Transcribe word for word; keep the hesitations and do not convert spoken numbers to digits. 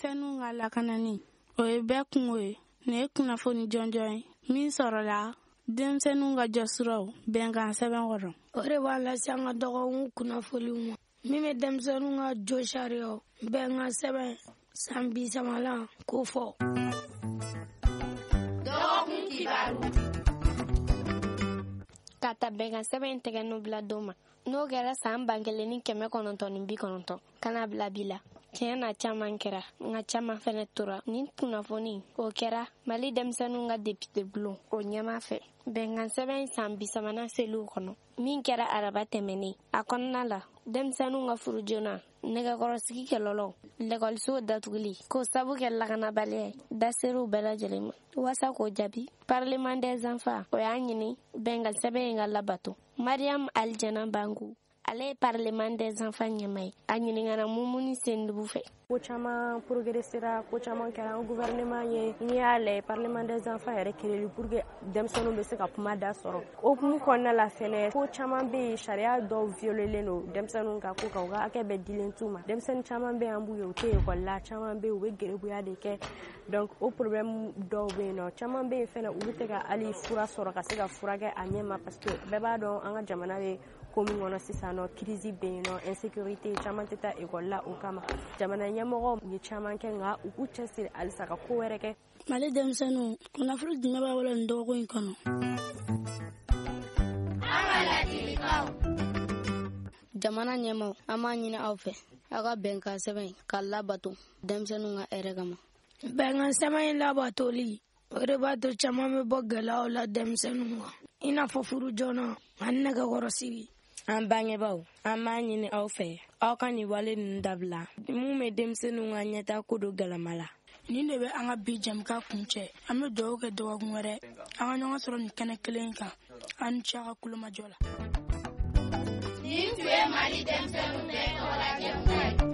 denmisɛnninw ka lakanani o ye bɛɛ kungo ye. Nin ye kunnafoni jɔnjɔn ye min sɔrɔla denmisɛnninw ka jɔsiraw bɛnkan sɛbɛn kɔrɔ. O de b'a lase an ka dɔgɔkun kunnafoniw ma min bɛ denmisɛnninw ka jo sariyaw bɛnkan sɛbɛn san bi samalan k'o fɔ. Dɔgɔkun kibaru. Ka ta bɛnkan sɛbɛn tɛgɛ n'o bila don ma. N'o kɛra san ba kelen ni kɛmɛ kɔnɔntɔn ni bi kɔnɔntɔn kana bila bi la. Tiɲɛ na caman kɛra nka caman fɛnɛ tora. Nin kunnafoni o kɛra Mali denmisɛnninw ka député bulon o ɲɛma fɛ. Bɛnkan sɛbɛn san bi sabanan seliw kɔnɔ min kɛra araba tɛmɛnen. A kɔnɔna la denmisɛnninw ka furu joona, nɛgɛkɔrɔsigi kɛlɔlɔw, lɛkɔlisow datuguli k'o sabu kɛ lakanabaliya ye da ser'u bɛɛ lajɛlen ma. Wasa k'o jaabi Parlement des enfants o y'a ɲini bɛnkan sɛbɛn in ka labato. Mariam Aljana Bangu ale ye Parlement des enfants ɲɛma ye. A ɲininkana Mumuni Sendugu fɛ. Ko caman progressera, ko caman kɛra an gouvernement ye. N'i y'a lajɛ Parlement des enfants yɛrɛ créé pour que denmisɛnninw bɛ se ka kuma da sɔrɔ. O hukumu kɔnɔna la fɛnɛ ko caman bɛ yen sariya dɔw violelen don denmisɛnninw ka ko kan, u ka hakɛ bɛɛ dilen t'u ma. Denmisɛnnin caman bɛ yen an b'u ye u tɛ école la, caman bɛ yen u bɛ gerebuya de kɛ. Donc o problème dɔw bɛ yen nɔ, caman bɛ yen fɛnɛ olu tɛ ka hali fura sɔrɔ ka se ka furakɛ a ɲɛ ma parce que bɛɛ b'a dɔn an ka jamana bɛ ko min kɔnɔ sisan nɔ crise bɛ yen nɔ, insécurité caman tɛ taa école la o kama. Jamana ɲɛmɔgɔ u ye caman kɛ nka u k'u cɛsiri halisa ka ko wɛrɛ kɛ. Mali denmisɛnninw kunnafoni jumɛn b'a bolo nin dɔgɔkun in kɔnɔ? An ka ladilikanw. Jamana ɲɛmaaw an b'a ɲini aw fɛ aw ka bɛnkan sɛbɛn ka labato denmisɛnninw ka hɛrɛ kama. Bɛnkan sɛbɛn in labatoli o de b'a to caman bɛ bɔ gɛlɛyaw la denmisɛnninw kan i n'a fɔ furu joona ani nɛgɛkɔrɔsigi. An bangebaaw an b'a ɲini aw fɛ aw ka nin wale ninnu dabila mun bɛ denmisɛnninw ka ɲɛtaa ko don galama la. Nin de bɛ an ka bi jɛmukan kuncɛ. An bɛ dugawu kɛ dɔgɔkun wɛrɛ an ka ɲɔgɔn sɔrɔ nin kɛnɛ kelen in kan. An ni ce a ka kulomajɔ la. Nin tun ye Mali denmisɛnninw bɛɛ tɔgɔla jɛmukan ye.